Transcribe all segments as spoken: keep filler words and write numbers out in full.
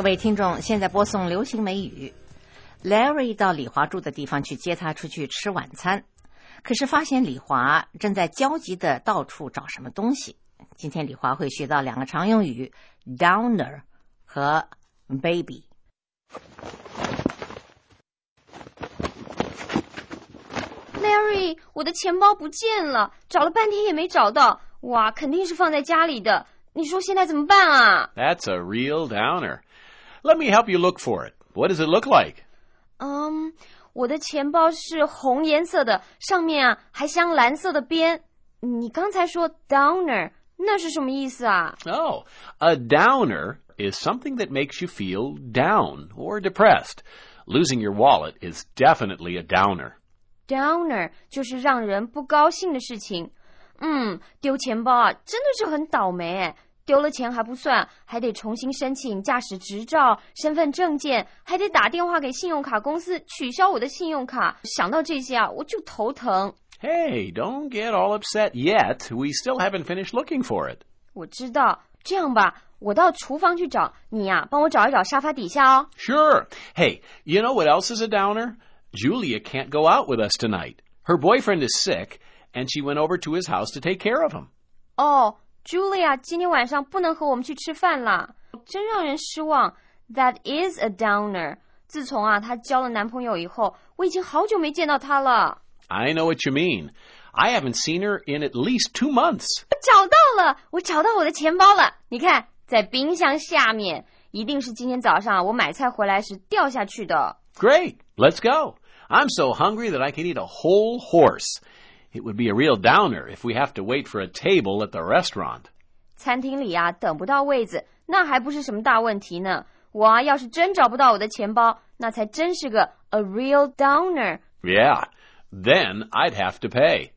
各位听众，现在播送流行美语。Larry 到李华住的地方去接他出去吃晚餐，可是发现李华正在焦急的到处找什么东西。今天李华会学到两个常用语 downer 和 baby。Larry， 我的钱包不见了，找了半天也没找到。哇，肯定是放在家里的。你说现在怎么办啊？ That's a real downer. Let me help you look for it. What does it look like? 嗯，我的钱包是红颜色的，上面啊还镶蓝色的边。你刚才说 downer， 那是什么意思啊？ Oh, a downer is something that makes you feel down or depressed. Losing your wallet is definitely a downer.Downer 就是让人不高兴的事情。嗯，丢钱包啊，真的是很倒霉诶。丢了钱还不算，还得重新申请驾驶执照、身份证件，还得打电话给信用卡公司取消我的信用卡。想到这些啊，我就头疼。 Hey, don't get all upset yet. We still haven't finished looking for it. 我知道，这样吧，我到厨房去找，你呀、啊，帮我找一找沙发底下哦。 Sure. Hey, you know what else is a downer?Julia can't go out with us tonight. Her boyfriend is sick, and she went over to his house to take care of him. 哦、oh,，Julia 今天晚上不能和我们去吃饭啦，真让人失望。That is a downer. 自从啊她交了男朋友以后，我已经好久没见到她了。 I know what you mean. I haven't seen her in at least two months. 我找到了，我找到我的钱包了。你看，在冰箱下面，一定是今天早上我买菜回来时掉下去的。 Great, let's go.I'm so hungry that I can eat a whole horse. It would be a real downer if we have to wait for a table at the restaurant. 餐厅里啊，等不到位子，那还不是什么大问题呢。我啊，要是真找不到我的钱包，那才真是个 a real downer. Yeah, then I'd have to pay.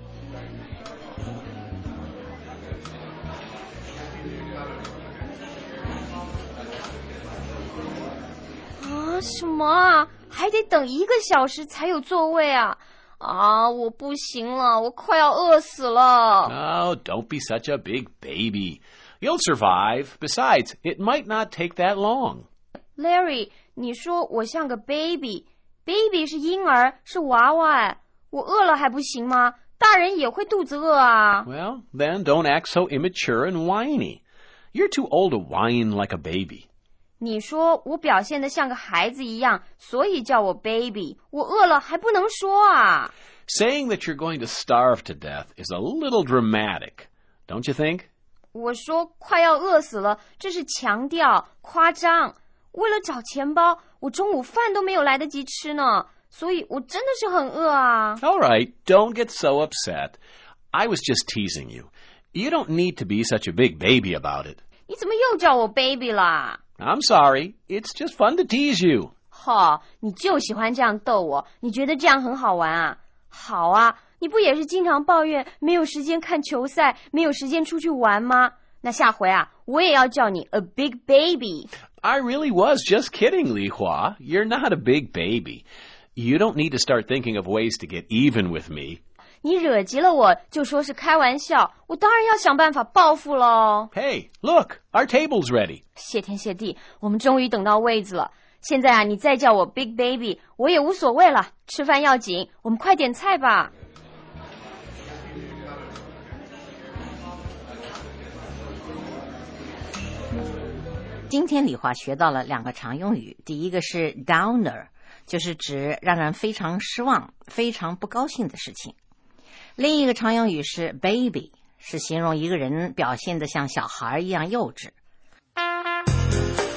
啊，什么啊？还得等一个小时才有座位啊！啊，我不行了，我快要饿死了。 Oh, don't be such a big baby. You'll survive. Besides, it might not take that long. Larry, 你说我像个 baby. Baby 是婴儿，是娃娃哎。我饿了还不行吗？大人也会肚子饿啊。 Well, then don't act so immature and whiny. You're too old to whine like a baby. 你说我表现得像个孩子一样，所以叫我 baby。我饿了还不能说啊。 Saying that you're going to starve to death is a little dramatic, don't you think? 我说快要饿死了，这是强调、夸张。为了找钱包，我中午饭都没有来得及吃呢，所以我真的是很饿啊。 All right, don't get so upset. I was just teasing you. You don't need to be such a big baby about it. 你怎么又叫我 baby 啦 I'm sorry. It's just fun to tease you. 哈，你就喜欢这样逗我，你觉得这样很好玩啊？好啊，你不也是经常抱怨没有时间看球赛，没有时间出去玩吗？那下回啊，我也要叫你 a big baby. I really was just kidding, Li Hua. You're not a big baby. You don't need to start thinking of ways to get even with me. 你惹急了我，就说是开玩笑，我当然要想办法报复咯。 Hey, look, our table's ready. 谢天谢地，我们终于等到位子了。现在啊，你再叫我 Big Baby， 我也无所谓了。吃饭要紧，我们快点菜吧。 今天李华学到了两个常用语，第一个是 downer， 就是指让人非常失望、非常不高兴的事情。另一个常用语是 baby， 是形容一个人表现得像小孩一样幼稚。